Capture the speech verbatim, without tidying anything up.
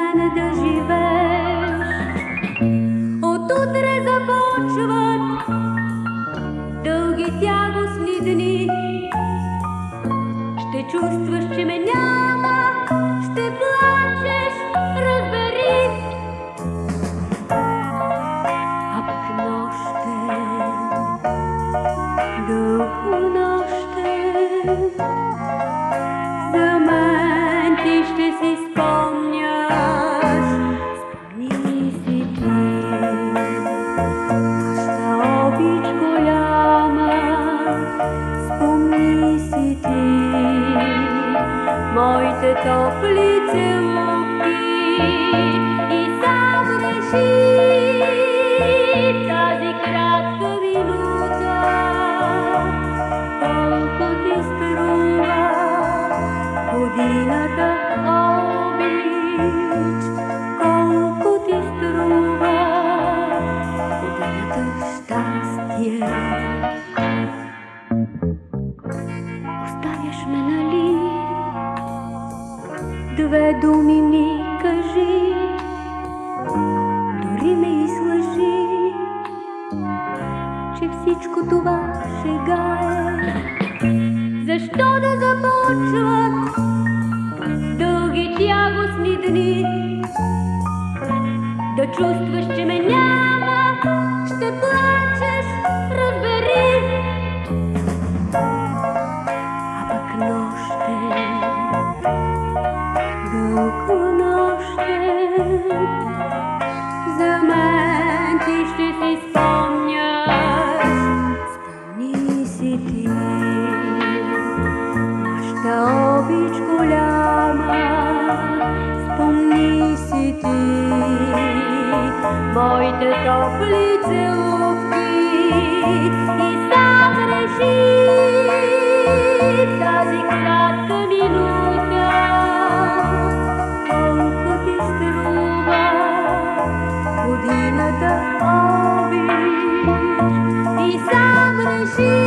мен да живееш. Отутре започват дълги тягостни дни. Ще чувстваш, че ме няма, ще плачеш, разбери. А пък нощем, дълго нощем, за мен ти ще си спомняш. Спомни си ти нашата обич голяма. Спомни си ти моите топли целувки. И сам реши тази кратка минута колко ти струва годината обич. Колко ти струва годината щастие. Оставяш ме, нали? Две думи ми кажи, дори ме излъжи, че всичко това шега е. Защо да започват дълги тягостни дни? Да чувстваш, че ме няма, ще плачеш, разбери. А пък нощем, дълго нощем, за мен ти ще си спомняш. Спомни си ти нашата обич голяма. Спомни си ти моите топли целувки. И сам реши тази кратка минута колко ти струва годината обич. И сам реши